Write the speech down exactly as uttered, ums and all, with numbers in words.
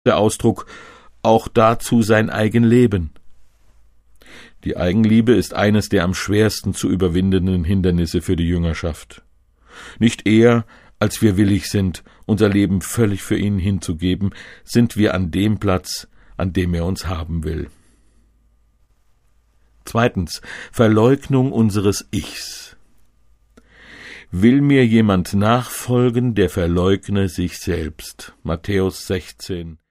der Ausdruck auch dazu sein Eigenleben. Die Eigenliebe ist eines der am schwersten zu überwindenden Hindernisse für die Jüngerschaft. Nicht eher, als wir willig sind, unser Leben völlig für ihn hinzugeben, sind wir an dem Platz, an dem er uns haben will. Zweitens, Verleugnung unseres Ichs. Will mir jemand nachfolgen, der verleugne sich selbst. Matthäus sechzehn